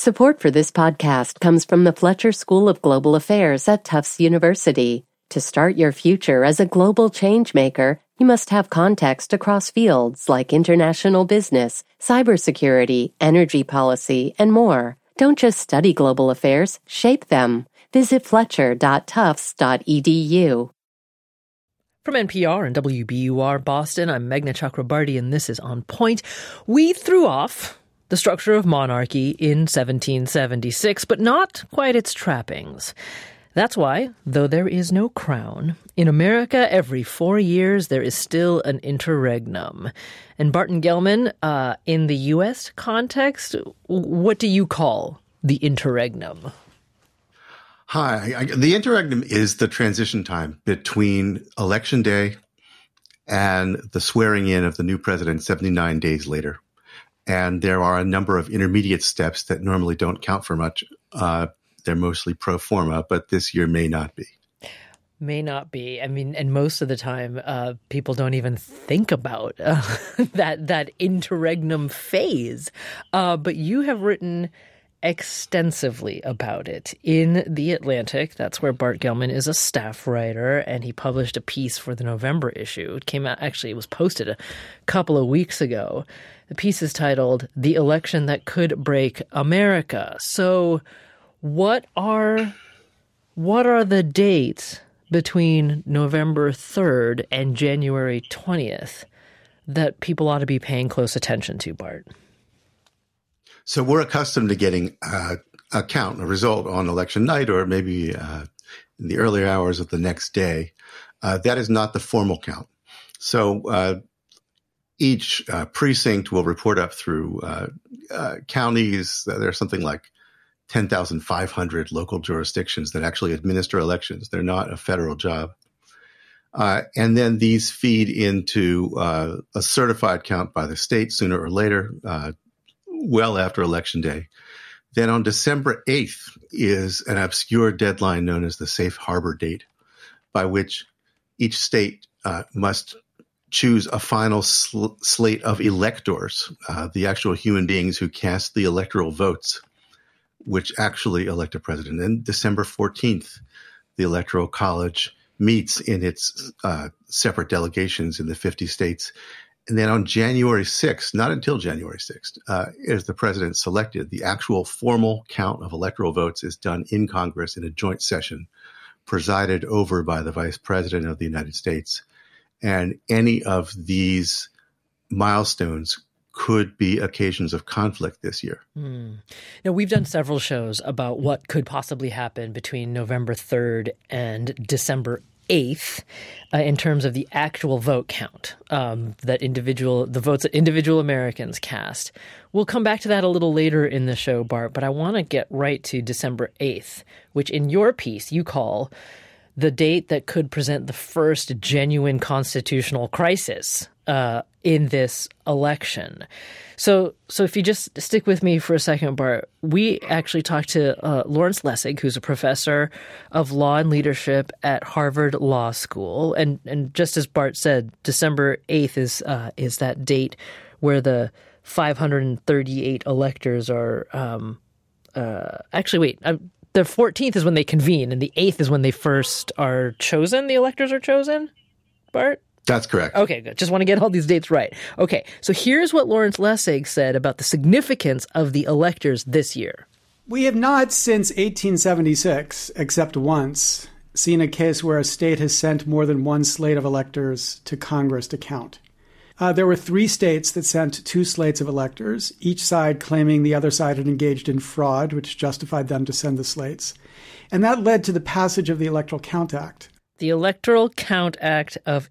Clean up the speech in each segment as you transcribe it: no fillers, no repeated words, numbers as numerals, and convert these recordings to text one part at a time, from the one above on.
Support for this podcast comes from the Fletcher School of Global Affairs at Tufts University. To start your future as a global changemaker, you must have context across fields like international business, cybersecurity, energy policy, and more. Don't just study global affairs, shape them. Visit fletcher.tufts.edu. From NPR and WBUR Boston, I'm Meghna Chakrabarty, and this is On Point. We threw off the structure of monarchy in 1776, but not quite its trappings. That's why, though there is no crown, in America every 4 years there is still an interregnum. And Barton Gellman, in the U.S. context, what do you call the interregnum? Hi. The interregnum is the transition time between Election Day and the swearing in of the new president 79 days later. And there are a number of intermediate steps that normally don't count for much. They're mostly pro forma, but this year may not be. May not be. I mean, and most of the time, people don't even think about that interregnum phase. But you have written extensively about it in The Atlantic. That's where Bart Gellman is a staff writer, and he published a piece for the November issue. It came out, actually, it was posted a couple of weeks ago. The piece is titled "The Election That Could Break America." So what are the dates between November 3rd and January 20th that people ought to be paying close attention to, Bart? So we're accustomed to getting a count, a result on election night, or maybe in the earlier hours of the next day. That is not the formal count. So each precinct will report up through counties. There's something like 10,500 local jurisdictions that actually administer elections. They're not a federal job. And then these feed into a certified count by the state sooner or later, well after Election Day. Then on December 8th is an obscure deadline known as the safe harbor date, by which each state must choose a final slate of electors, the actual human beings who cast the electoral votes, which actually elect a president. And December 14th, the Electoral College meets in its separate delegations in the 50 states. And then on January 6th, not until January 6th, is the president selected. The actual formal count of electoral votes is done in Congress in a joint session presided over by the Vice President of the United States. And any of these milestones could be occasions of conflict this year. Now, we've done several shows about what could possibly happen between November 3rd and December 8th in terms of the actual vote count, the votes that individual Americans cast. We'll come back to that a little later in the show, Bart, but I want to get right to December 8th, which in your piece you call the date that could present the first genuine constitutional crisis in this election. So if you just stick with me for a second, Bart, we actually talked to Lawrence Lessig, who's a professor of law and leadership at Harvard Law School. And just as Bart said, December 8th is that date where the 538 electors are the 14th is when they convene, and the 8th is when they first are chosen. The electors are chosen, Bart? That's correct. Okay, good. Just want to get all these dates right. Okay, so here's what Lawrence Lessig said about the significance of the electors this year. We have not since 1876, except once, seen a case where a state has sent more than one slate of electors to Congress to count. There were 3 states that sent 2 slates of electors, each side claiming the other side had engaged in fraud, which justified them to send the slates. And that led to the passage of the Electoral Count Act. The Electoral Count Act of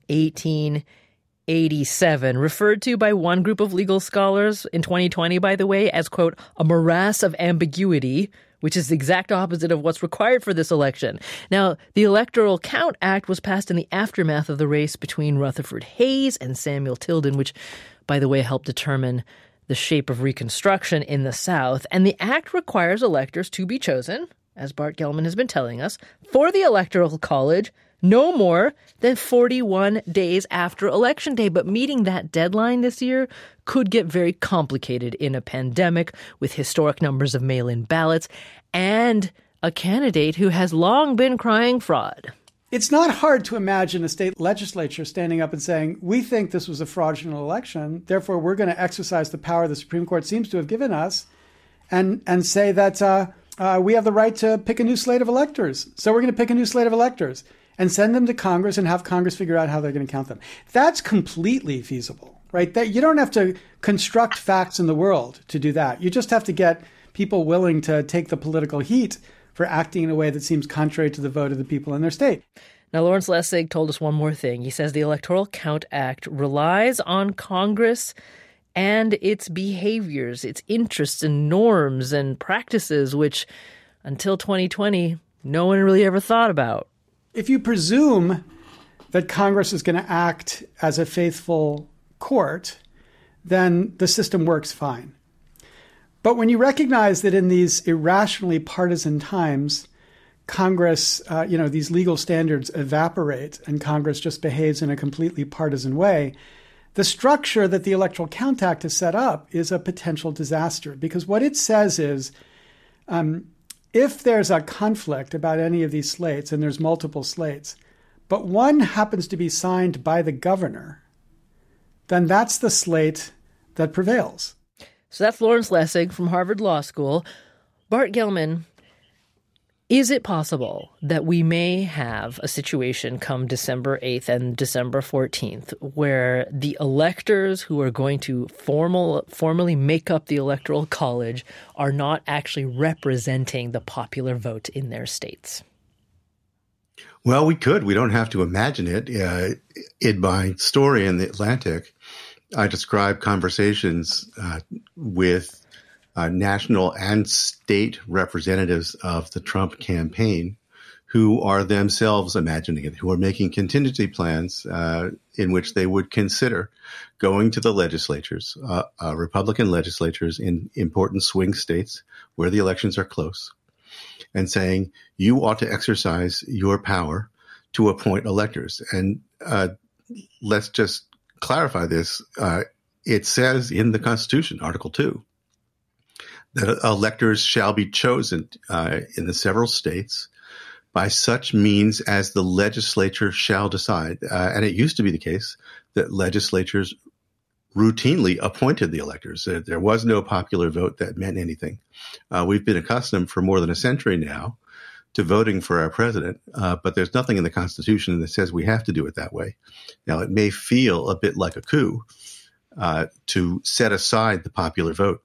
1887, referred to by one group of legal scholars in 2020, by the way, as, quote, a morass of ambiguity, which is the exact opposite of what's required for this election. Now, the Electoral Count Act was passed in the aftermath of the race between Rutherford Hayes and Samuel Tilden, which, by the way, helped determine the shape of Reconstruction in the South. And the act requires electors to be chosen, as Bart Gellman has been telling us, for the Electoral College no more than 41 days after Election Day. But meeting that deadline this year could get very complicated in a pandemic with historic numbers of mail-in ballots and a candidate who has long been crying fraud. It's not hard to imagine a state legislature standing up and saying, we think this was a fraudulent election, therefore we're going to exercise the power the Supreme Court seems to have given us and say that we have the right to pick a new slate of electors. So we're going to pick a new slate of electors and send them to Congress and have Congress figure out how they're going to count them. That's completely feasible, right? That you don't have to construct facts in the world to do that. You just have to get people willing to take the political heat for acting in a way that seems contrary to the vote of the people in their state. Now, Lawrence Lessig told us one more thing. He says the Electoral Count Act relies on Congress and its behaviors, its interests and norms and practices, which until 2020, no one really ever thought about. If you presume that Congress is going to act as a faithful court, then the system works fine. But when you recognize that in these irrationally partisan times, Congress, these legal standards evaporate and Congress just behaves in a completely partisan way, the structure that the Electoral Count Act has set up is a potential disaster. Because what it says is, if there's a conflict about any of these slates, and there's multiple slates, but one happens to be signed by the governor, then that's the slate that prevails. So that's Lawrence Lessig from Harvard Law School. Bart Gellman, is it possible that we may have a situation come December 8th and December 14th where the electors who are going to formally make up the Electoral College are not actually representing the popular vote in their states? Well, we could. We don't have to imagine it. In my story in The Atlantic, I describe conversations with national and state representatives of the Trump campaign who are themselves imagining it, who are making contingency plans in which they would consider going to the legislatures, Republican legislatures in important swing states where the elections are close, and saying, you ought to exercise your power to appoint electors. And let's just clarify this. It says in the Constitution, Article 2, that electors shall be chosen in the several states by such means as the legislature shall decide. And it used to be the case that legislatures routinely appointed the electors. There was no popular vote that meant anything. We've been accustomed for more than a century now to voting for our president, but there's nothing in the Constitution that says we have to do it that way. Now, it may feel a bit like a coup to set aside the popular vote.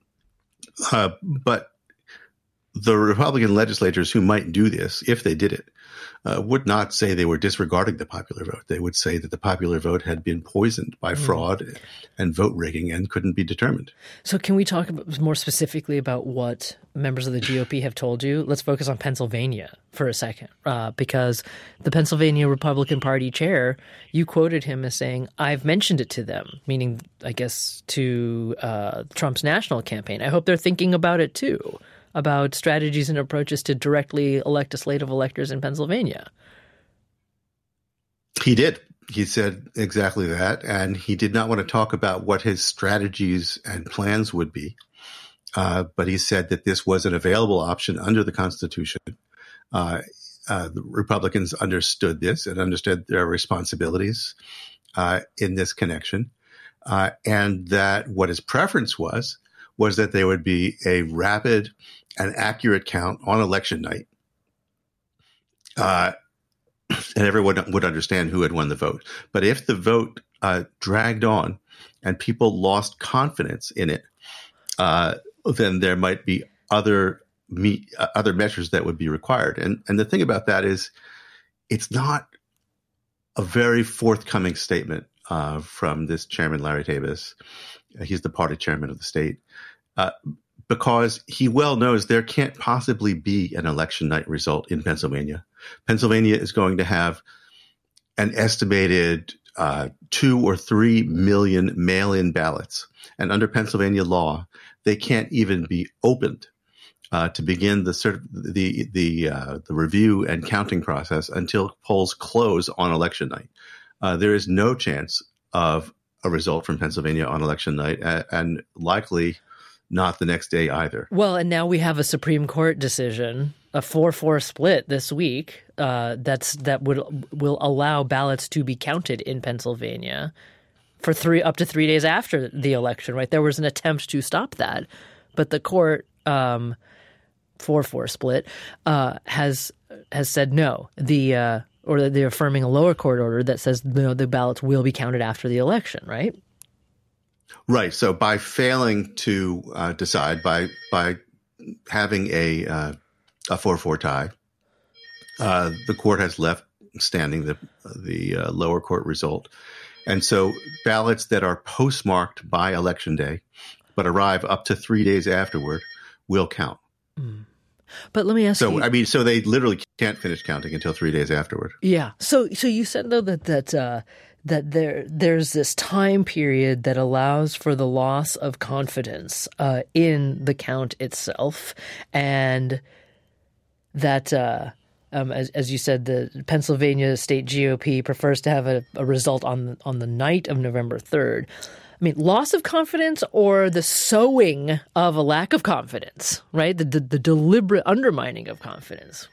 But the Republican legislators who might do this, if they did it, would not say they were disregarding the popular vote. They would say that the popular vote had been poisoned by fraud and vote rigging and couldn't be determined. So can we talk more specifically about what members of the GOP have told you? Let's focus on Pennsylvania for a second, because the Pennsylvania Republican Party chair, you quoted him as saying, I've mentioned it to them, meaning, I guess, to Trump's national campaign. I hope they're thinking about it too, about strategies and approaches to directly elect a slate of electors in Pennsylvania. He did. He said exactly that. And he did not want to talk about what his strategies and plans would be. But he said that this was an available option under the Constitution. The Republicans understood this and understood their responsibilities in this connection. And that what his preference was that there would be a rapid and accurate count on election night. And everyone would understand who had won the vote. But if the vote dragged on and people lost confidence in it, then there might be other measures that would be required. And the thing about that is it's not a very forthcoming statement from this chairman, Larry Davis. He's the party chairman of the state. Because he well knows there can't possibly be an election night result in Pennsylvania. Pennsylvania is going to have an estimated 2 or 3 million mail-in ballots. And under Pennsylvania law, they can't even be opened to begin the review and counting process until polls close on election night. There is no chance of a result from Pennsylvania on election night, and likely not the next day either. Well, and now we have a Supreme Court decision, a 4-4 split this week, that will allow ballots to be counted in Pennsylvania for up to 3 days after the election. Right, there was an attempt to stop that, but the court 4-4 split has said no. Or they're affirming a lower court order that says no, the ballots will be counted after the election. Right. Right. So by failing to decide, by having a 4-4 tie, the court has left standing the lower court result, and so ballots that are postmarked by election day but arrive up to 3 days afterward will count. Mm. But let me ask you. So they literally can't finish counting until 3 days afterward. Yeah. So you said though that there's this time period that allows for the loss of confidence in the count itself, and that as you said, the Pennsylvania state GOP prefers to have a result on the night of November 3rd. I mean, loss of confidence or the sowing of a lack of confidence, right? The deliberate undermining of confidence.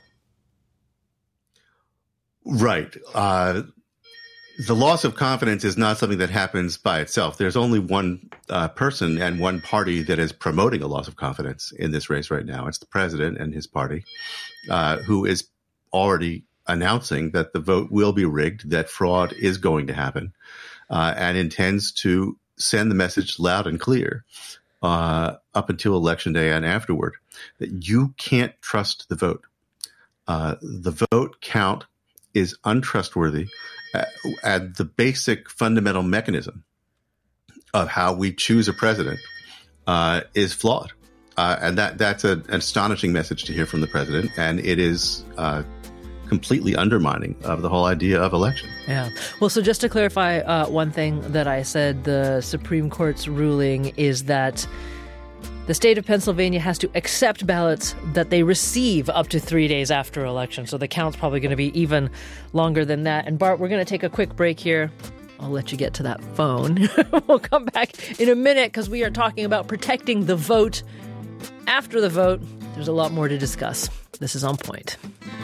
Right. The loss of confidence is not something that happens by itself. There's only one person and one party that is promoting a loss of confidence in this race right now. It's the president and his party, who is already announcing that the vote will be rigged, that fraud is going to happen, and intends to send the message loud and clear up until Election Day and afterward that you can't trust the vote. The vote count is untrustworthy, and the basic fundamental mechanism of how we choose a president is flawed. And that's an astonishing message to hear from the president, and it is completely undermining of the whole idea of election. Yeah. Well, so just to clarify one thing that I said, the Supreme Court's ruling is that the state of Pennsylvania has to accept ballots that they receive up to 3 days after election. So the count's probably going to be even longer than that. And Bart, we're going to take a quick break here. I'll let you get to that phone. We'll come back in a minute because we are talking about protecting the vote after the vote. There's a lot more to discuss. This is On Point.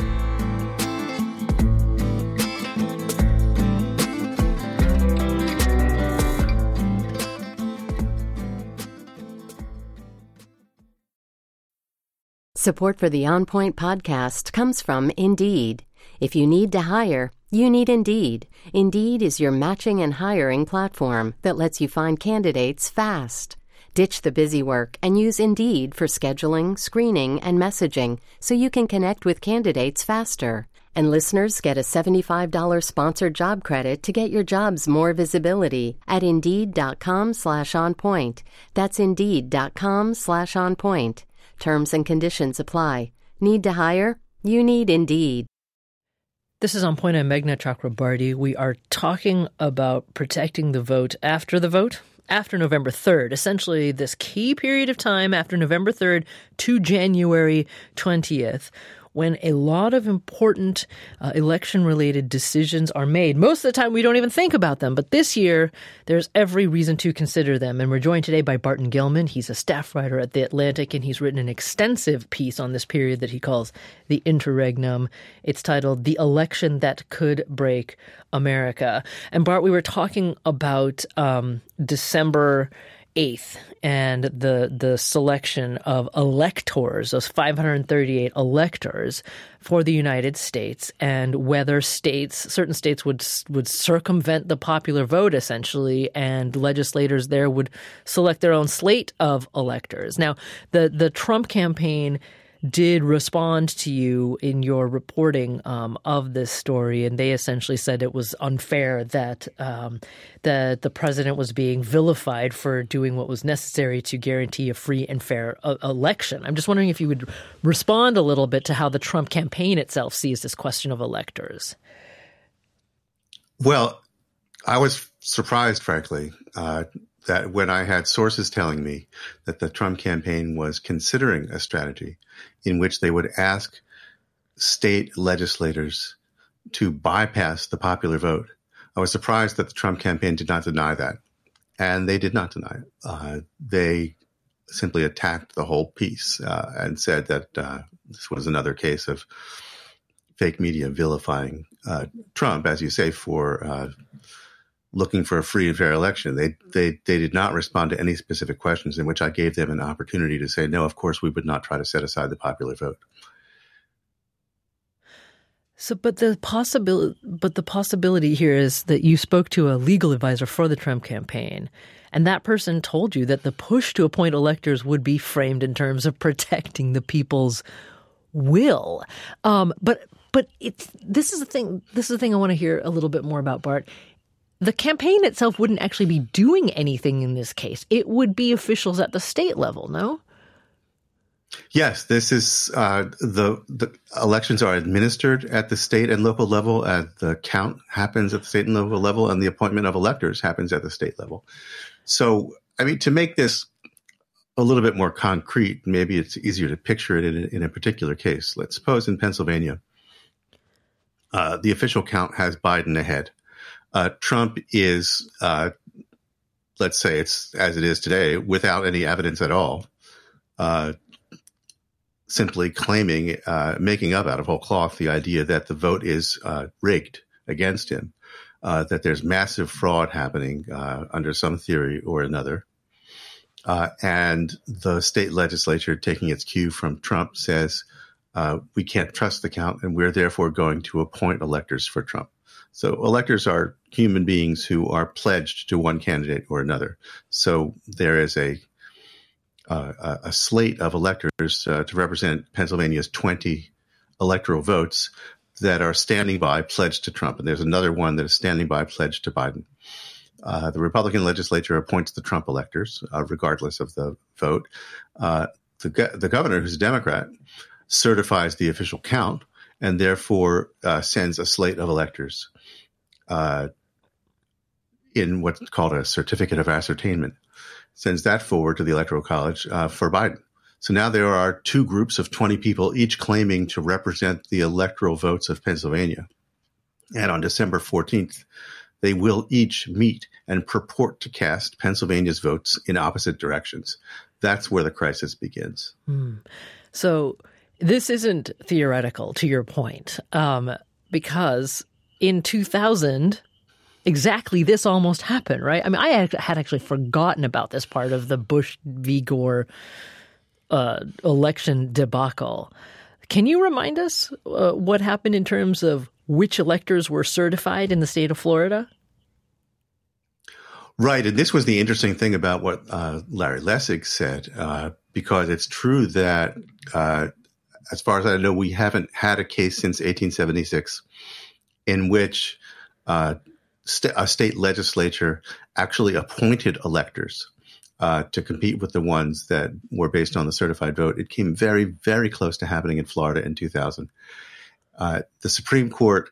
Support for the On Point podcast comes from Indeed. If you need to hire, you need Indeed. Indeed is your matching and hiring platform that lets you find candidates fast. Ditch the busy work and use Indeed for scheduling, screening, and messaging so you can connect with candidates faster. And listeners get a $75 sponsored job credit to get your jobs more visibility at Indeed.com/onpoint. That's Indeed.com/onpoint. Terms and conditions apply. Need to hire? You need Indeed. This is On Point. I'm Meghna Chakrabarty. We are talking about protecting the vote after the vote, after November 3rd, essentially this key period of time after November 3rd to January 20th, when a lot of important election-related decisions are made. Most of the time, we don't even think about them. But this year, there's every reason to consider them. And we're joined today by Barton Gellman. He's a staff writer at The Atlantic, and he's written an extensive piece on this period that he calls the interregnum. It's titled The Election That Could Break America. And Bart, we were talking about December 8th and the selection of electors, those 538 electors for the United States, and whether certain states would circumvent the popular vote essentially, and legislators there would select their own slate of electors. Now, the Trump campaign did respond to you in your reporting of this story, and they essentially said it was unfair that the president was being vilified for doing what was necessary to guarantee a free and fair election. I'm just wondering if you would respond a little bit to how the Trump campaign itself sees this question of electors. Well, I was surprised, frankly, that when I had sources telling me that the Trump campaign was considering a strategy in which they would ask state legislators to bypass the popular vote, I was surprised that the Trump campaign did not deny that. And they did not deny it. They simply attacked the whole piece and said that this was another case of fake media vilifying Trump, as you say, for looking for a free and fair election. They did not respond to any specific questions in which I gave them an opportunity to say, no, of course, we would not try to set aside the popular vote. So, but the possibility here is that you spoke to a legal advisor for the Trump campaign, and that person told you that the push to appoint electors would be framed in terms of protecting the people's will. But this is the thing. This is the thing I want to hear a little bit more about, Bart. The campaign itself wouldn't actually be doing anything in this case. It would be officials at the state level, no? Yes, this is the elections are administered at the state and local level, and the count happens at the state and local level, and the appointment of electors happens at the state level. So, I mean, to make this a little bit more concrete, maybe it's easier to picture it in a particular case. Let's suppose in Pennsylvania, the official count has Biden ahead. Trump is, let's say it's as it is today, without any evidence at all, simply claiming, making up out of whole cloth the idea that the vote is rigged against him, that there's massive fraud happening under some theory or another. And the state legislature, taking its cue from Trump, says, we can't trust the count, and we're therefore going to appoint electors for Trump. So electors are human beings who are pledged to one candidate or another. So there is a slate of electors to represent Pennsylvania's 20 electoral votes that are standing by pledged to Trump. And there's another one that is standing by pledged to Biden. The Republican legislature appoints the Trump electors, regardless of the vote. The governor, who's a Democrat, certifies the official count and therefore sends a slate of electors in what's called a certificate of ascertainment, sends that forward to the Electoral College for Biden. So now there are two groups of 20 people, each claiming to represent the electoral votes of Pennsylvania. And on December 14th, they will each meet and purport to cast Pennsylvania's votes in opposite directions. That's where the crisis begins. So this isn't theoretical, to your point, because in 2000, exactly this almost happened, right? I mean, I had actually forgotten about this part of the Bush v. Gore election debacle. Can you remind us what happened in terms of which electors were certified in the state of Florida? Right. And this was the interesting thing about what Larry Lessig said, because it's true that as far as I know, we haven't had a case since 1876 in which a state legislature actually appointed electors to compete with the ones that were based on the certified vote. It came very, very close to happening in Florida in 2000. The Supreme Court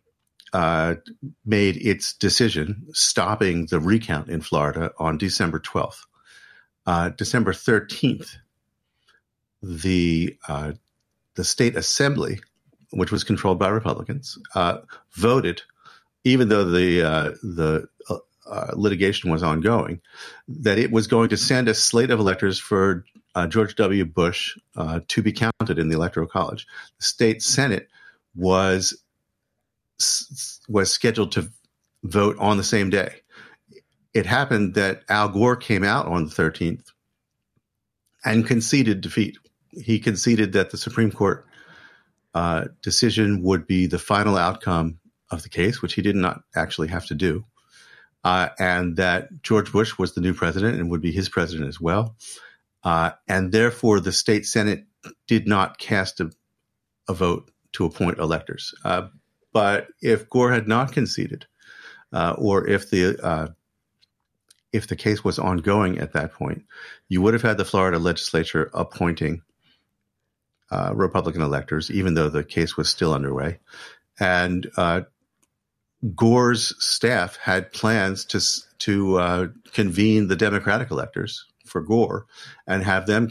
made its decision stopping the recount in Florida on December 12th. December 13th, the state assembly, which was controlled by Republicans, voted, even though the litigation was ongoing, that it was going to send a slate of electors for George W. Bush to be counted in the Electoral College. The state Senate was scheduled to vote on the same day. It happened that Al Gore came out on the 13th and conceded defeat. He conceded that the Supreme Court decision would be the final outcome of the case, which he did not actually have to do, and that George Bush was the new president and would be his president as well. And therefore, the state Senate did not cast a vote to appoint electors. But if Gore had not conceded, or if the case was ongoing at that point, you would have had the Florida legislature appointing Republican electors, even though the case was still underway. And Gore's staff had plans to convene the Democratic electors for Gore and have them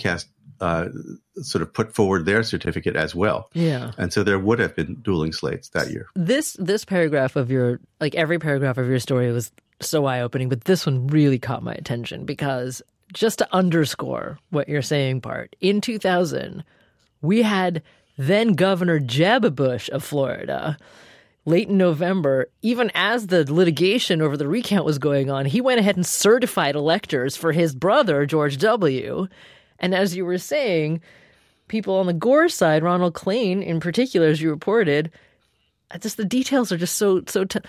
sort of put forward their certificate as well. Yeah. And so there would have been dueling slates that year. This paragraph of every paragraph of your story was so eye-opening, but this one really caught my attention because just to underscore what you're saying, Bart, in 2000, we had then Governor Jeb Bush of Florida. Late in November, even as the litigation over the recount was going on, he went ahead and certified electors for his brother, George W. And as you were saying, people on the Gore side, Ronald Klain in particular, as you reported, just the details are just so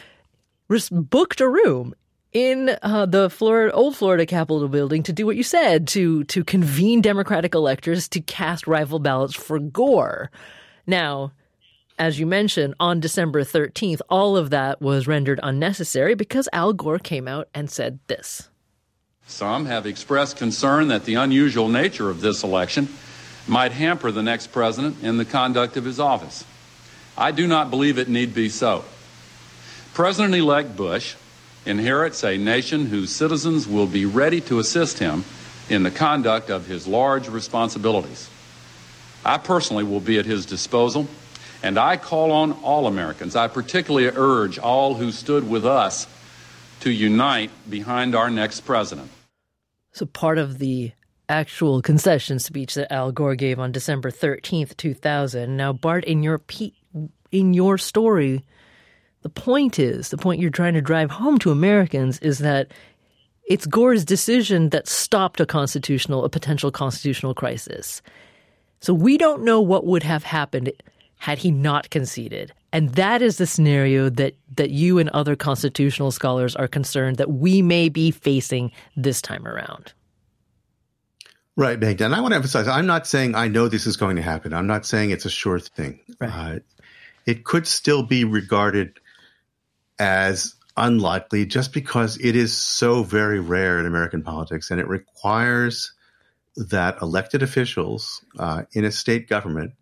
booked a room in the old Florida Capitol building to do what you said, to convene Democratic electors to cast rival ballots for Gore. Now, as you mentioned, on December 13th, all of that was rendered unnecessary because Al Gore came out and said this. Some have expressed concern that the unusual nature of this election might hamper the next president in the conduct of his office. I do not believe it need be so. President-elect Bush inherits a nation whose citizens will be ready to assist him in the conduct of his large responsibilities. I personally will be at his disposal, and I call on all Americans, I particularly urge all who stood with us to unite behind our next president. So part of the actual concession speech that Al Gore gave on December 13th, 2000. Now, Bart, in your story, the point you're trying to drive home to Americans is that it's Gore's decision that stopped a potential constitutional crisis. So we don't know what would have happened had he not conceded. And that is the scenario that you and other constitutional scholars are concerned that we may be facing this time around. Right, Magda. And I want to emphasize, I'm not saying I know this is going to happen. I'm not saying it's a sure thing. Right. It could still be regarded as unlikely just because it is so very rare in American politics, and it requires that elected officials in a state government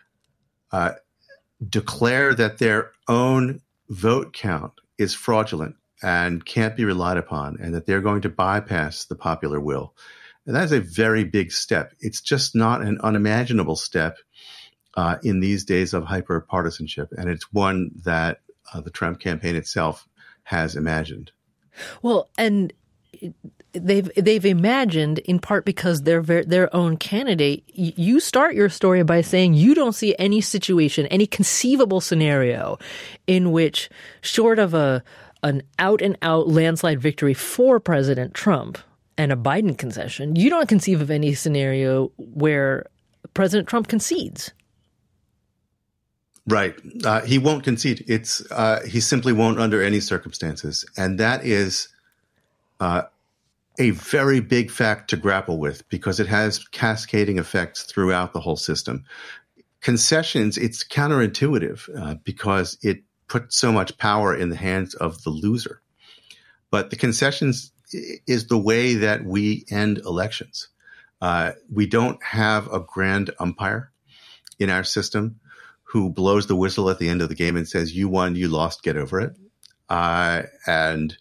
declare that their own vote count is fraudulent and can't be relied upon, and that they're going to bypass the popular will. And that is a very big step. It's just not an unimaginable step in these days of hyper-partisanship, and it's one that the Trump campaign itself has imagined. Well, and they've imagined in part because they're their own candidate. You start your story by saying you don't see any situation, any conceivable scenario in which, short of an out-and-out landslide victory for President Trump and a Biden concession, you don't conceive of any scenario where President Trump concedes. Right. He won't concede. He simply won't under any circumstances. And that is a very big fact to grapple with because it has cascading effects throughout the whole system. Concessions, it's counterintuitive because it puts so much power in the hands of the loser. But the concessions is the way that we end elections. We don't have a grand umpire in our system who blows the whistle at the end of the game and says, you won, you lost, get over it. And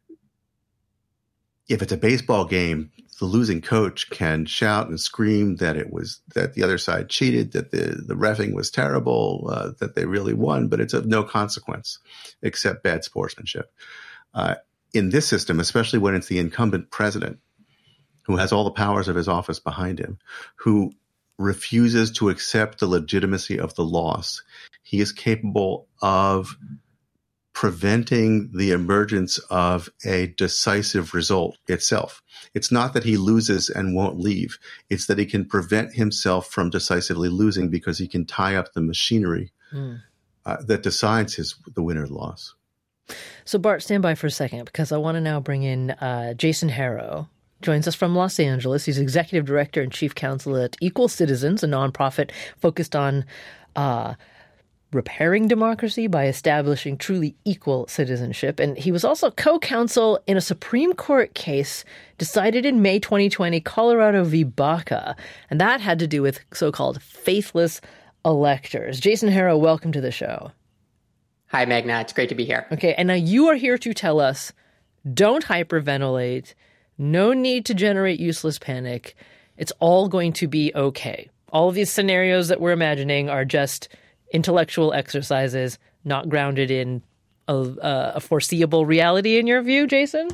if it's a baseball game, the losing coach can shout and scream that the other side cheated, that the reffing was terrible, that they really won, but it's of no consequence except bad sportsmanship. In this system, especially when it's the incumbent president who has all the powers of his office behind him, who refuses to accept the legitimacy of the loss, he is capable of preventing the emergence of a decisive result itself. It's not that he loses and won't leave. It's that he can prevent himself from decisively losing because he can tie up the machinery that decides the winner or loss. So Bart, stand by for a second because I want to now bring in Jason Harrow. Joins us from Los Angeles. He's executive director and chief counsel at Equal Citizens, a nonprofit focused on repairing democracy by establishing truly equal citizenship. And he was also co-counsel in a Supreme Court case decided in May 2020, Colorado v. Baca. And that had to do with so-called faithless electors. Jason Harrow, welcome to the show. Hi, Meghna. It's great to be here. Okay, and now you are here to tell us, don't hyperventilate, no need to generate useless panic. It's all going to be okay. All of these scenarios that we're imagining are just intellectual exercises, not grounded in a foreseeable reality in your view, Jason?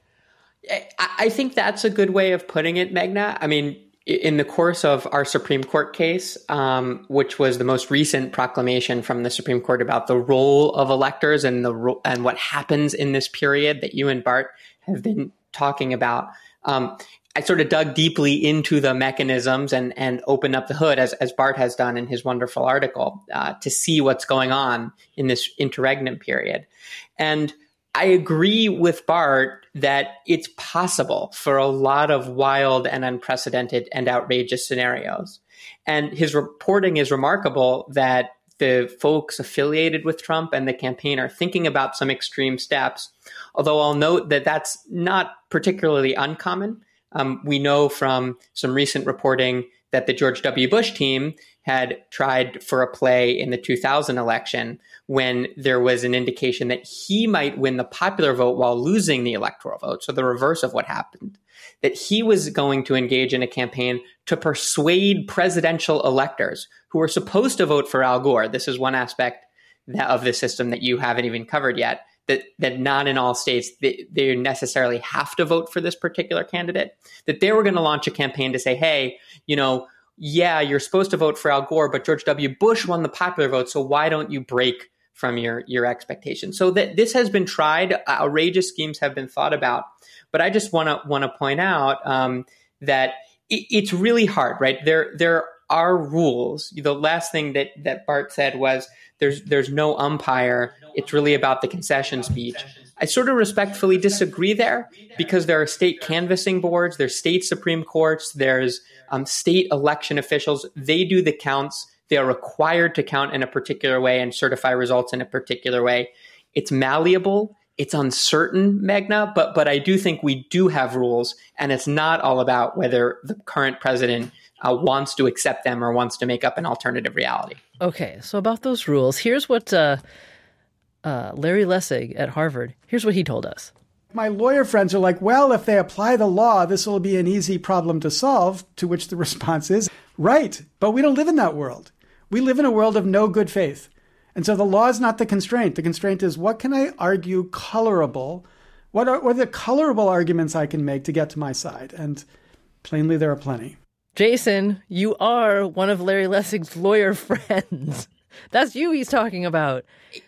I think that's a good way of putting it, Meghna. I mean, in the course of our Supreme Court case, which was the most recent proclamation from the Supreme Court about the role of electors and what happens in this period that you and Bart have been talking about, I sort of dug deeply into the mechanisms and opened up the hood, as Bart has done in his wonderful article, to see what's going on in this interregnum period. And I agree with Bart that it's possible for a lot of wild and unprecedented and outrageous scenarios. And his reporting is remarkable that the folks affiliated with Trump and the campaign are thinking about some extreme steps, although I'll note that that's not particularly uncommon. We know from some recent reporting that the George W. Bush team had tried for a play in the 2000 election when there was an indication that he might win the popular vote while losing the electoral vote. So the reverse of what happened, that he was going to engage in a campaign to persuade presidential electors who were supposed to vote for Al Gore. This is one aspect of the system that you haven't even covered yet, that not in all states, they necessarily have to vote for this particular candidate, that they were going to launch a campaign to say, hey, yeah, you're supposed to vote for Al Gore, but George W. Bush won the popular vote, so why don't you break from your expectations? So that this has been tried, outrageous schemes have been thought about, but I just want to point out that it's really hard, right? There are rules. The last thing that Bart said was there's no umpire. It's really about the concession speech. I sort of respectfully disagree there because there are state canvassing boards, there's state Supreme Courts, there's state election officials. They do the counts. They are required to count in a particular way and certify results in a particular way. It's malleable. It's uncertain, Meghna, but I do think we do have rules, and it's not all about whether the current president wants to accept them or wants to make up an alternative reality. Okay, so about those rules, here's what Larry Lessig at Harvard, here's what he told us. My lawyer friends are like, well, if they apply the law, this will be an easy problem to solve, to which the response is, right, but we don't live in that world. We live in a world of no good faith. And so the law is not the constraint. The constraint is, what can I argue colorable? What are the colorable arguments I can make to get to my side? And plainly, there are plenty. Jason, you are one of Larry Lessig's lawyer friends. That's you he's talking about.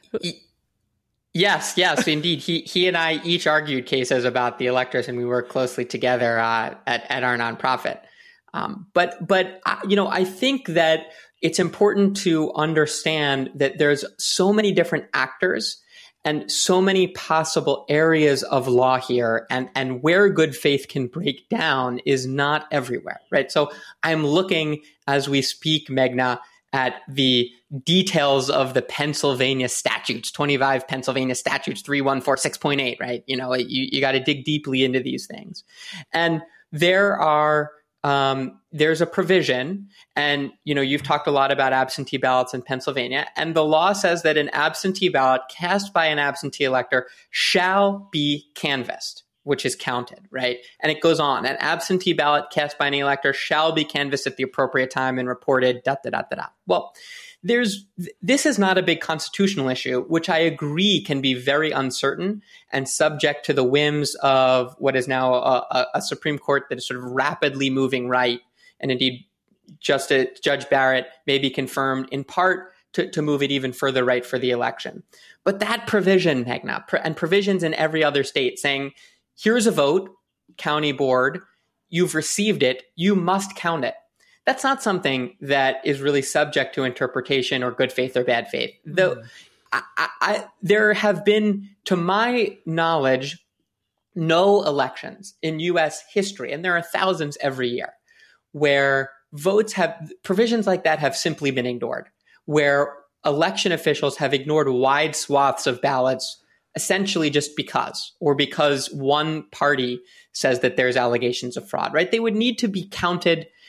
Yes, indeed. He and I each argued cases about the electors, and we work closely together at our nonprofit. But I think that it's important to understand that there's so many different actors and so many possible areas of law here, and where good faith can break down is not everywhere, right? So I'm looking as we speak, Meghna, at the details of the Pennsylvania statutes, 25 Pennsylvania statutes, 3146.8, right? You got to dig deeply into these things. And there's a provision, and you've talked a lot about absentee ballots in Pennsylvania, and the law says that an absentee ballot cast by an absentee elector shall be canvassed, which is counted, right? And it goes on. An absentee ballot cast by an elector shall be canvassed at the appropriate time and reported, Well, this is not a big constitutional issue, which I agree can be very uncertain and subject to the whims of what is now a Supreme Court that is sort of rapidly moving right. And indeed, Judge Barrett may be confirmed in part to move it even further right for the election. But that provision, Meghna, and provisions in every other state saying, here's a vote, county board, you've received it, you must count it. That's not something that is really subject to interpretation or good faith or bad faith. Though there have been, to my knowledge, no elections in U.S. history, and there are thousands every year, where provisions like that have simply been ignored, where election officials have ignored wide swaths of ballots essentially just because one party says that there's allegations of fraud, right? They would need to be counted.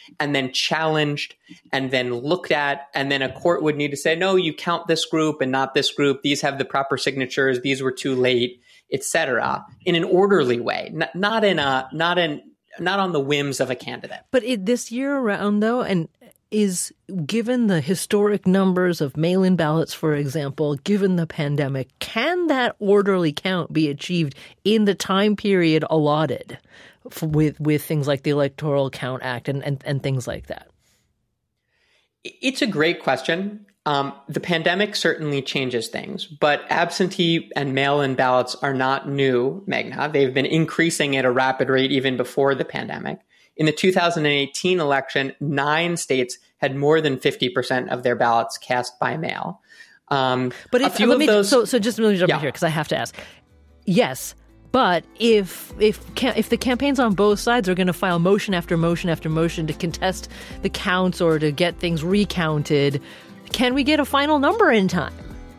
and then challenged and then looked at, and then a court would need to say, no, you count this group and not this group. These have the proper signatures. These were too late, etc., in an orderly way, not on the whims of a candidate. But this year around, though, and is given the historic numbers of mail-in ballots, for example, given the pandemic, can that orderly count be achieved in the time period allotted with things like the Electoral Count Act and things like that? It's a great question. The pandemic certainly changes things, but absentee and mail-in ballots are not new, Meghna. They've been increasing at a rapid rate even before the pandemic. In the 2018 election, 9 states had more than 50% of their ballots cast by mail. But if so just let me jump in here because I have to ask. Yes, but if the campaigns on both sides are going to file motion after motion after motion to contest the counts or to get things recounted, can we get a final number in time?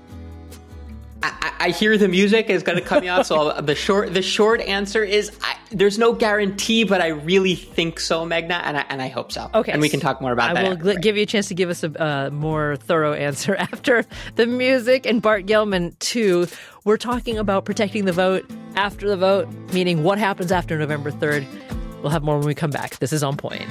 I hear the music is going to come out. So the short answer is there's no guarantee, but I really think so, Meghna, and I hope so. Okay, and we can talk more about that. I will give you a chance to give us a more thorough answer after the music. And Bart Gellman, too. We're talking about protecting the vote after the vote, meaning what happens after November 3rd. We'll have more when we come back. This is On Point.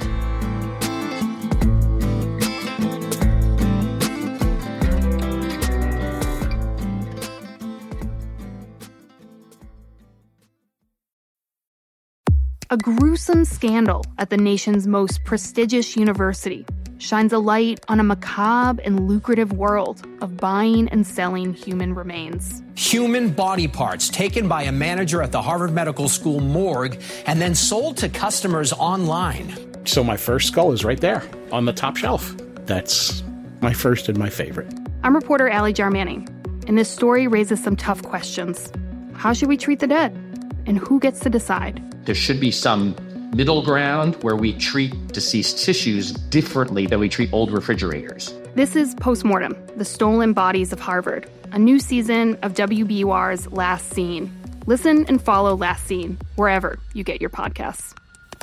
A gruesome scandal at the nation's most prestigious university shines a light on a macabre and lucrative world of buying and selling human remains. Human body parts taken by a manager at the Harvard Medical School morgue and then sold to customers online. So my first skull is right there on the top shelf. That's my first and my favorite. I'm reporter Allie Jarmanning, and this story raises some tough questions. How should we treat the dead? And who gets to decide? There should be some middle ground where we treat deceased tissues differently than we treat old refrigerators. This is Postmortem, The Stolen Bodies of Harvard, a new season of WBUR's Last Scene. Listen and follow Last Scene wherever you get your podcasts.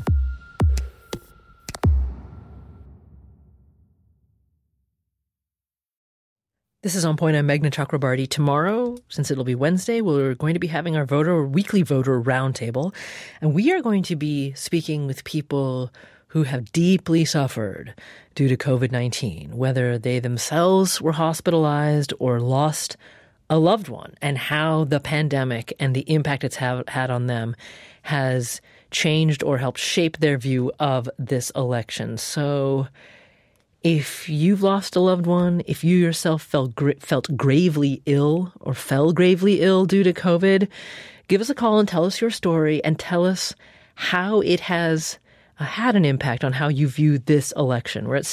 This is On Point. I'm Meghna Chakrabarty. Tomorrow, since it'll be Wednesday, we're going to be having our weekly voter roundtable, and we are going to be speaking with people who have deeply suffered due to COVID-19, whether they themselves were hospitalized or lost a loved one, and how the pandemic and the impact it's had on them has changed or helped shape their view of this election. So if you've lost a loved one, if you yourself felt gravely ill or fell gravely ill due to COVID, give us a call and tell us your story and tell us how it has had an impact on how you view this election. We're at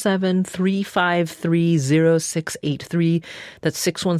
617-353-0683. That's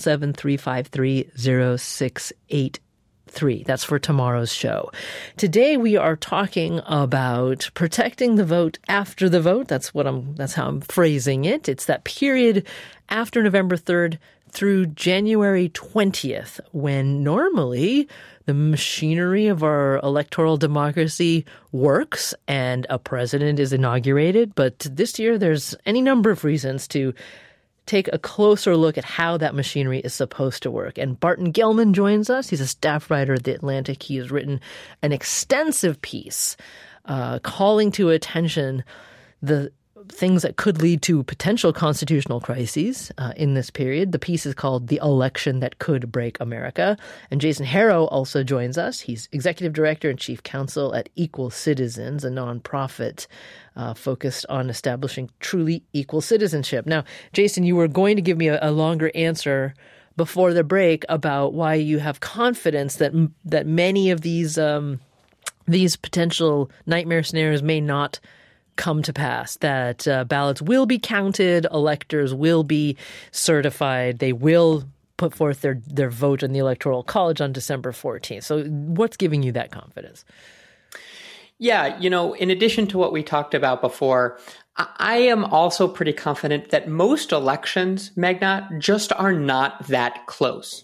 617-353-0683. That's for tomorrow's show. Today we are talking about protecting the vote after the vote. That's how I'm phrasing it. It's that period after November 3rd through January 20th, when normally the machinery of our electoral democracy works and a president is inaugurated. But this year there's any number of reasons to take a closer look at how that machinery is supposed to work. And Barton Gellman joins us. He's a staff writer at The Atlantic. He has written an extensive piece calling to attention the things that could lead to potential constitutional crises in this period. The piece is called The Election That Could Break America. And Jason Harrow also joins us. He's executive director and chief counsel at Equal Citizens, a nonprofit focused on establishing truly equal citizenship. Now, Jason, you were going to give me a longer answer before the break about why you have confidence that many of these potential nightmare scenarios may not come to pass, that ballots will be counted, electors will be certified, they will put forth their vote in the Electoral College on December 14th. So what's giving you that confidence? Yeah, in addition to what we talked about before, I am also pretty confident that most elections, Meghna, just are not that close.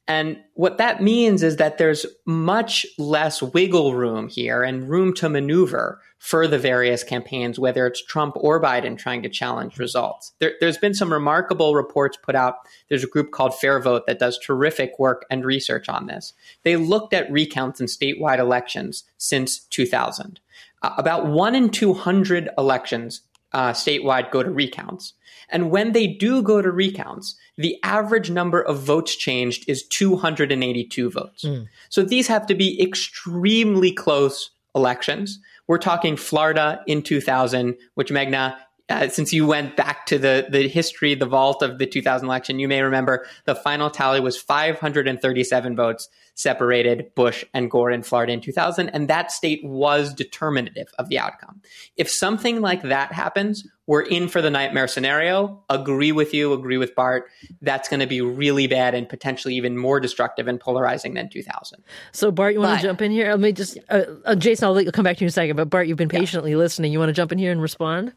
And what that means is that there's much less wiggle room here and room to maneuver for the various campaigns, whether it's Trump or Biden trying to challenge results. There's been some remarkable reports put out. There's a group called Fair Vote that does terrific work and research on this. They looked at recounts in statewide elections since 2000. About 1 in 200 elections statewide go to recounts. And when they do go to recounts, the average number of votes changed is 282 votes. So these have to be extremely close elections. We're talking Florida in 2000, which Meghna, since you went back to the history, the vault of the 2000 election, you may remember the final tally was 537 votes separated Bush and Gore in Florida in 2000, and that state was determinative of the outcome. If something like that happens, we're in for the nightmare scenario. Agree with you, agree with Bart. That's going to be really bad and potentially even more destructive and polarizing than 2000. So Bart, you want to jump in here? Let me just, Jason, I'll come back to you in a second, but Bart, you've been patiently listening. You want to jump in here and respond?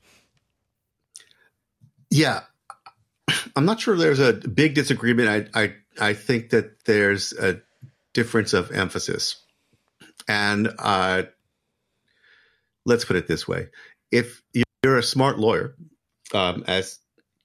Yeah. I'm not sure there's a big disagreement. I think that there's a difference of emphasis. And let's put it this way. If you're a smart lawyer, as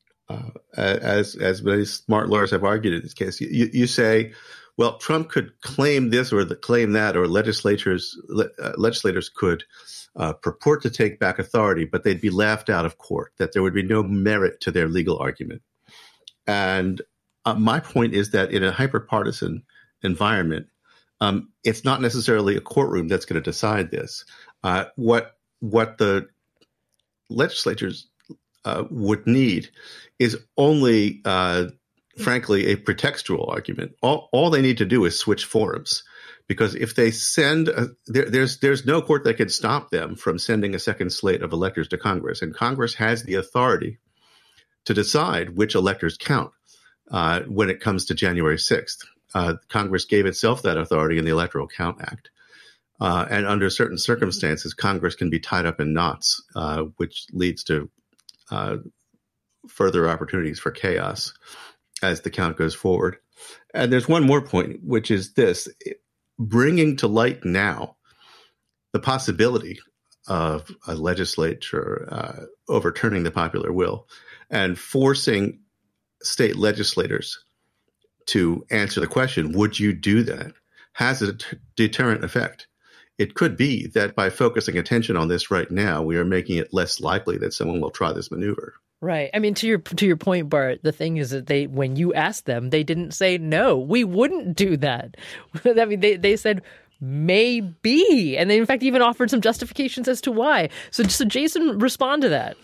many smart lawyers have argued in this case, you say, well, Trump could claim this or claim that, or legislators could purport to take back authority, but they'd be laughed out of court, that there would be no merit to their legal argument. And my point is that in a hyper-partisan environment, it's not necessarily a courtroom that's going to decide this. What the legislatures would need is only, frankly, a pretextual argument. All they need to do is switch forums, because if they send, there's no court that can stop them from sending a second slate of electors to Congress, and Congress has the authority to decide which electors count when it comes to January 6th. Congress gave itself that authority in the Electoral Count Act. And under certain circumstances, Congress can be tied up in knots, which leads to further opportunities for chaos as the count goes forward. And there's one more point, which is this: bringing to light now the possibility of a legislature overturning the popular will and forcing state legislators to answer the question, would you do that, has a deterrent effect. It could be that by focusing attention on this right now, we are making it less likely that someone will try this maneuver. Right. I mean, to your point, Bart, the thing is that when you asked them, they didn't say, no, we wouldn't do that. I mean, they said, maybe. And they, in fact, even offered some justifications as to why. So Jason, respond to that.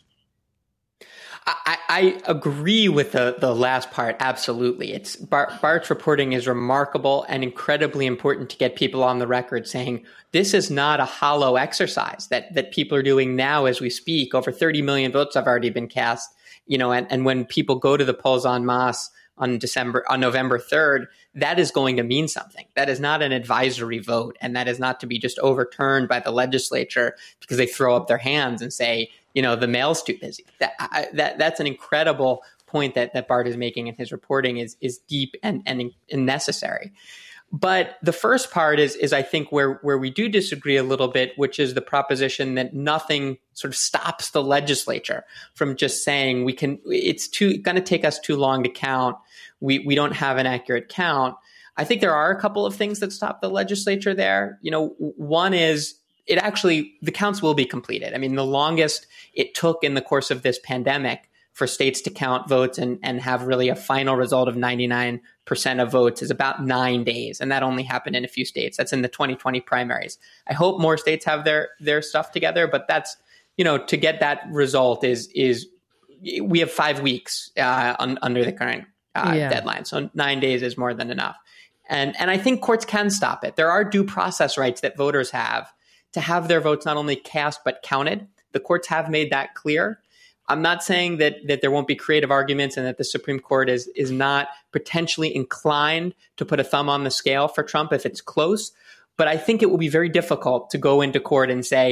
I agree with the last part. Absolutely. Bart's reporting is remarkable and incredibly important to get people on the record saying this is not a hollow exercise that people are doing now as we speak. Over 30 million votes have already been cast, and when people go to the polls en masse on November 3rd, that is going to mean something. That is not an advisory vote, and that is not to be just overturned by the legislature because they throw up their hands and say, the mail's too busy. That's an incredible point that Bart is making in his reporting is deep and necessary. But the first part is I think where we do disagree a little bit, which is the proposition that nothing sort of stops the legislature from just saying it's going to take us too long to count. We don't have an accurate count. I think there are a couple of things that stop the legislature there. One is the counts will be completed. I mean, the longest it took in the course of this pandemic for states to count votes and have really a final result of 99% of votes is about 9 days. And that only happened in a few states. That's in the 2020 primaries. I hope more states have their stuff together, but that's, to get that result is we have 5 weeks under the current deadline. So 9 days is more than enough. And I think courts can stop it. There are due process rights that voters have to have their votes not only cast, but counted. The courts have made that clear. I'm not saying that there won't be creative arguments and that the Supreme Court is not potentially inclined to put a thumb on the scale for Trump if it's close. But I think it will be very difficult to go into court and say,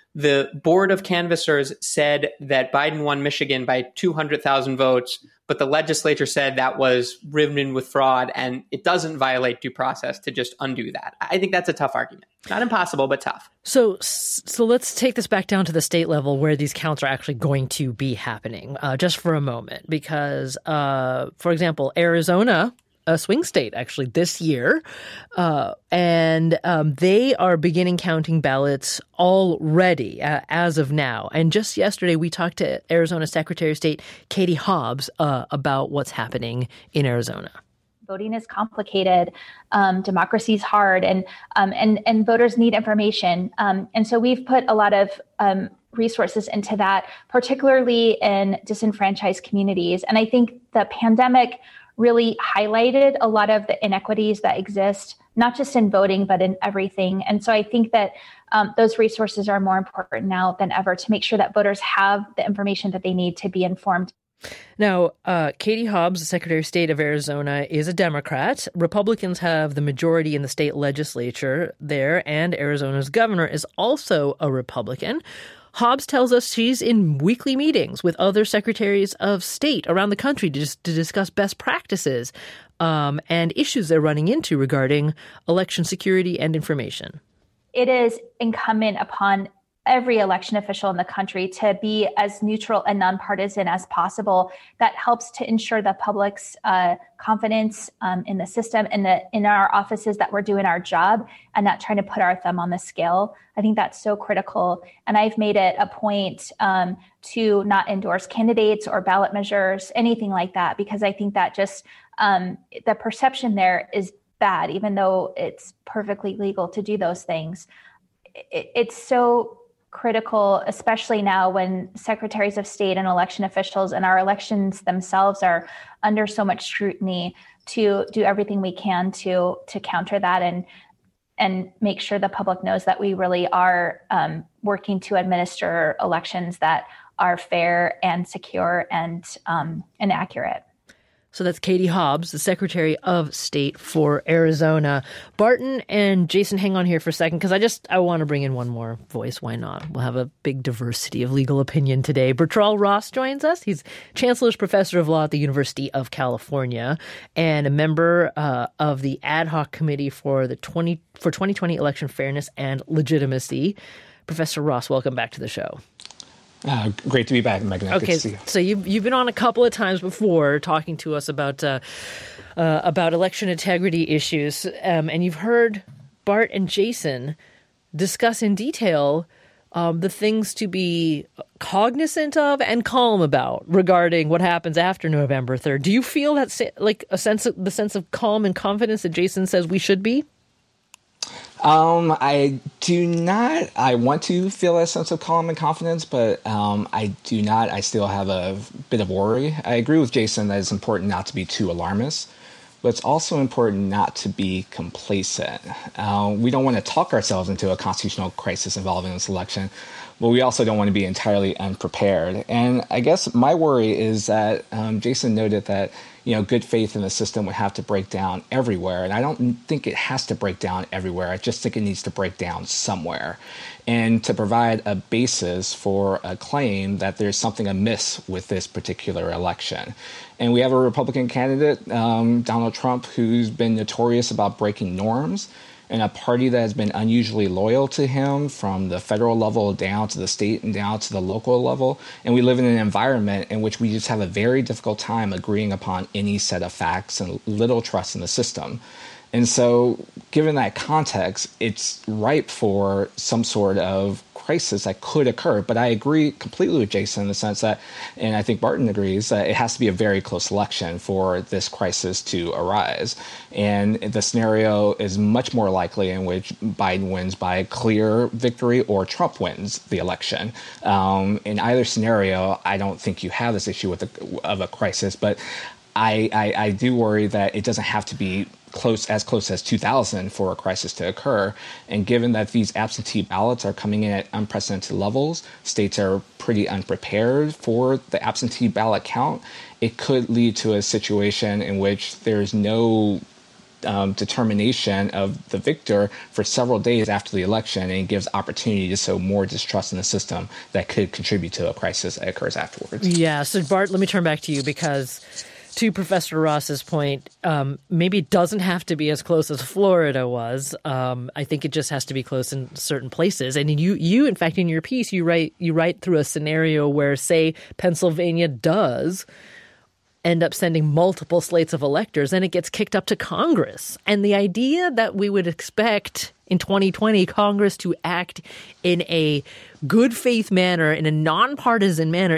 the board of canvassers said that Biden won Michigan by 200,000 votes, but the legislature said that was ridden with fraud, and it doesn't violate due process to just undo that. I think that's a tough argument. Not impossible, but tough. So let's take this back down to the state level where these counts are actually going to be happening, just for a moment, because, for example, Arizona, a swing state actually this year, and they are beginning counting ballots already as of now. And just yesterday, we talked to Arizona Secretary of State Katie Hobbs about what's happening in Arizona. Voting is complicated. Democracy is hard, and voters need information. And so we've put a lot of resources into that, particularly in disenfranchised communities. And I think the pandemic really highlighted a lot of the inequities that exist, not just in voting, but in everything. And so I think that those resources are more important now than ever to make sure that voters have the information that they need to be informed. Now, Katie Hobbs, the Secretary of State of Arizona, is a Democrat. Republicans have the majority in the state legislature there, and Arizona's governor is also a Republican. Hobbs tells us she's in weekly meetings with other secretaries of state around the country to discuss best practices and issues they're running into regarding election security and information. It is incumbent upon every election official in the country to be as neutral and nonpartisan as possible. That helps to ensure the public's confidence in the system and in our offices that we're doing our job and not trying to put our thumb on the scale. I think that's so critical. And I've made it a point to not endorse candidates or ballot measures, anything like that, because I think that just the perception there is bad, even though it's perfectly legal to do those things. It's so critical, especially now when secretaries of state and election officials and our elections themselves are under so much scrutiny, to do everything we can to counter that and make sure the public knows that we really are working to administer elections that are fair and secure and accurate. So that's Katie Hobbs, the Secretary of State for Arizona. Barton and Jason, hang on here for a second, because I want to bring in one more voice. Why not? We'll have a big diversity of legal opinion today. Bertrand Ross joins us. He's Chancellor's Professor of Law at the University of California and a member of the Ad Hoc Committee for 2020 Election Fairness and Legitimacy. Professor Ross, welcome back to the show. Great to be back, Meghna. Okay, good to see you. So you've been on a couple of times before talking to us about election integrity issues, and you've heard Bart and Jason discuss in detail the things to be cognizant of and calm about regarding what happens after November 3rd. Do you feel that the sense of calm and confidence that Jason says we should be? I do not. I want to feel a sense of calm and confidence, but I do not. I still have a bit of worry. I agree with Jason that it's important not to be too alarmist, but it's also important not to be complacent. We don't want to talk ourselves into a constitutional crisis involving this election, but we also don't want to be entirely unprepared. And I guess my worry is that Jason noted that good faith in the system would have to break down everywhere. And I don't think it has to break down everywhere. I just think it needs to break down somewhere. And to provide a basis for a claim that there's something amiss with this particular election. And we have a Republican candidate, Donald Trump, who's been notorious about breaking norms, and a party that has been unusually loyal to him from the federal level down to the state and down to the local level. And we live in an environment in which we just have a very difficult time agreeing upon any set of facts and little trust in the system. And so given that context, it's ripe for some sort of crisis that could occur. But I agree completely with Jason in the sense that, and I think Barton agrees, that it has to be a very close election for this crisis to arise. And the scenario is much more likely in which Biden wins by a clear victory or Trump wins the election. In either scenario, I don't think you have this issue of a crisis, but I do worry that it doesn't have to be close as 2000 for a crisis to occur. And given that these absentee ballots are coming in at unprecedented levels, states are pretty unprepared for the absentee ballot count, it could lead to a situation in which there's no determination of the victor for several days after the election, and gives opportunity to sow more distrust in the system that could contribute to a crisis that occurs afterwards. Yeah. So, Bart, let me turn back to you, because to Professor Ross's point, maybe it doesn't have to be as close as Florida was. I think it just has to be close in certain places. And you, in fact, in your piece, you write through a scenario where, say, Pennsylvania does end up sending multiple slates of electors, and it gets kicked up to Congress. And the idea that we would expect in 2020 Congress to act in a good faith manner, in a nonpartisan manner,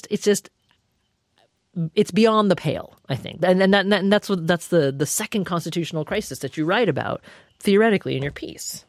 it's beyond the pale, I think. And that's the second constitutional crisis that you write about theoretically in your piece.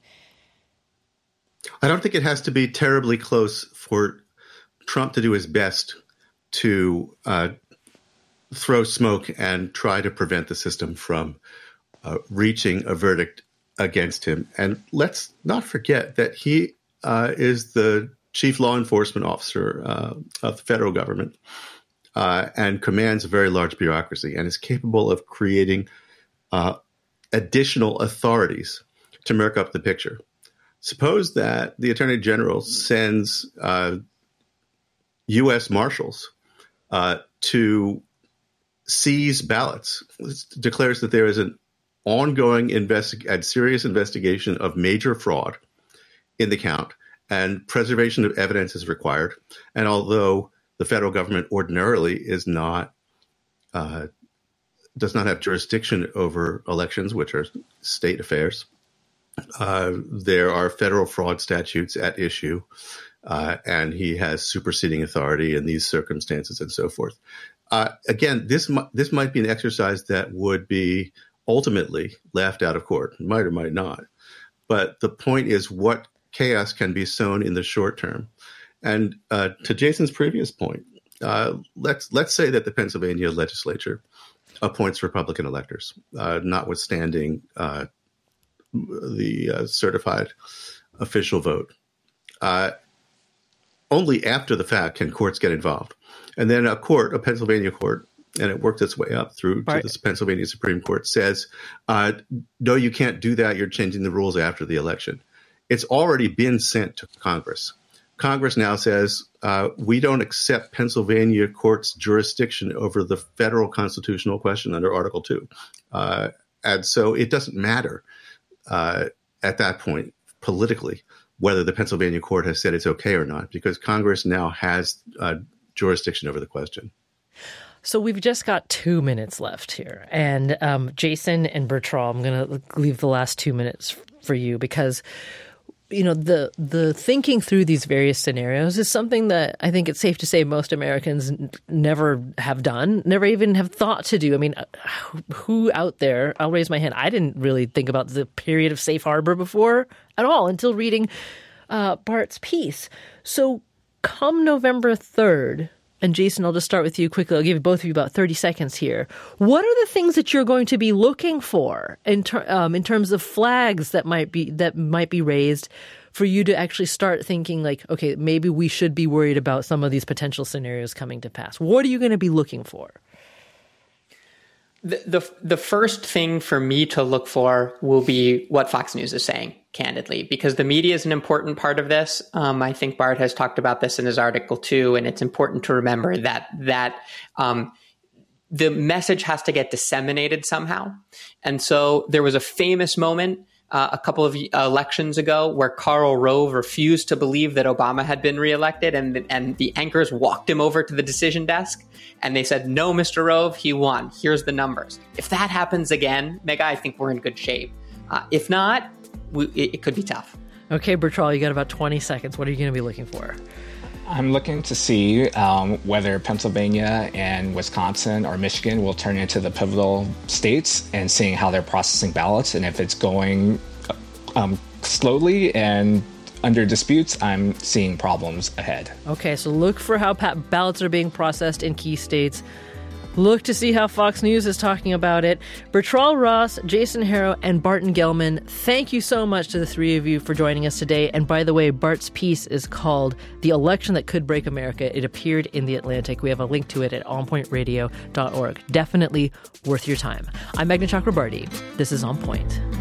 I don't think it has to be terribly close for Trump to do his best to throw smoke and try to prevent the system from reaching a verdict against him. And let's not forget that he is the chief law enforcement officer of the federal government and commands a very large bureaucracy and is capable of creating additional authorities to murk up the picture. Suppose that the Attorney General sends U.S. Marshals to seize ballots, declares that there is an ongoing and serious investigation of major fraud in the count, and preservation of evidence is required. And although the federal government ordinarily does not have jurisdiction over elections, which are state affairs, there are federal fraud statutes at issue, and he has superseding authority in these circumstances and so forth. Again, this might be an exercise that would be ultimately laughed out of court. It might or might not. But the point is what chaos can be sown in the short term. And to Jason's previous point, let's say that the Pennsylvania legislature appoints Republican electors, notwithstanding the certified official vote. Only after the fact can courts get involved. And then a Pennsylvania court, and it worked its way up through to the Pennsylvania Supreme Court, says, no, you can't do that. You're changing the rules after the election. It's already been sent to Congress. Congress now says, we don't accept Pennsylvania court's jurisdiction over the federal constitutional question under Article 2. And so it doesn't matter at that point politically whether the Pennsylvania court has said it's okay or not, because Congress now has jurisdiction over the question. So we've just got 2 minutes left here. And Jason and Bertrand, I'm going to leave the last 2 minutes for you, because the thinking through these various scenarios is something that I think it's safe to say most Americans never have done, never even have thought to do. I mean, who out there, I'll raise my hand, I didn't really think about the period of safe harbor before at all until reading Bart's piece. So come November 3rd, and Jason, I'll just start with you quickly. I'll give both of you about 30 seconds here. What are the things that you're going to be looking for in terms of flags that might be raised for you to actually start thinking like, okay, maybe we should be worried about some of these potential scenarios coming to pass? What are you going to be looking for? The first thing for me to look for will be what Fox News is saying, candidly, because the media is an important part of this. I think Bart has talked about this in his article too, and it's important to remember that the message has to get disseminated somehow. And so there was a famous moment a couple of elections ago where Karl Rove refused to believe that Obama had been reelected, and the anchors walked him over to the decision desk and they said, "No, Mr. Rove, he won. Here's the numbers." If that happens again, Mega, I think we're in good shape. If not, it could be tough. Okay, Bertrand, you got about 20 seconds. What are you going to be looking for? I'm looking to see whether Pennsylvania and Wisconsin or Michigan will turn into the pivotal states, and seeing how they're processing ballots. And if it's going slowly and under disputes, I'm seeing problems ahead. Okay, so look for how ballots are being processed in key states. Look to see how Fox News is talking about it. Bertrand Ross, Jason Harrow, and Barton Gellman, thank you so much to the three of you for joining us today. And by the way, Bart's piece is called The Election That Could Break America. It appeared in The Atlantic. We have a link to it at onpointradio.org. Definitely worth your time. I'm Meghna Chakrabarti. This is On Point.